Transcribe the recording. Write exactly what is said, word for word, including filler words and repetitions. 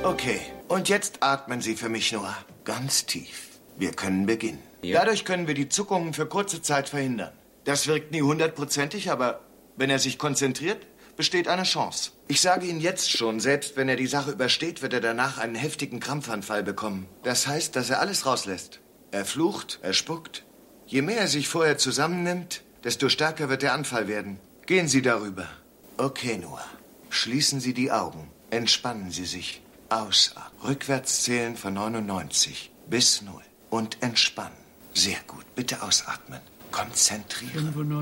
Okay, und jetzt atmen Sie für mich, Noah. Ganz tief. Wir können beginnen. Ja. Dadurch können wir die Zuckungen für kurze Zeit verhindern. Das wirkt nie hundertprozentig, aber wenn er sich konzentriert, besteht eine Chance. Ich sage Ihnen jetzt schon, selbst wenn er die Sache übersteht, wird er danach einen heftigen Krampfanfall bekommen. Das heißt, dass er alles rauslässt. Er flucht, er spuckt. Je mehr er sich vorher zusammennimmt, desto stärker wird der Anfall werden. Gehen Sie darüber. Okay, Noah. Schließen Sie die Augen. Entspannen Sie sich. Ausatmen. Rückwärts zählen von neunundneunzig bis null. Und entspannen. Sehr gut. Bitte ausatmen. Konzentrieren.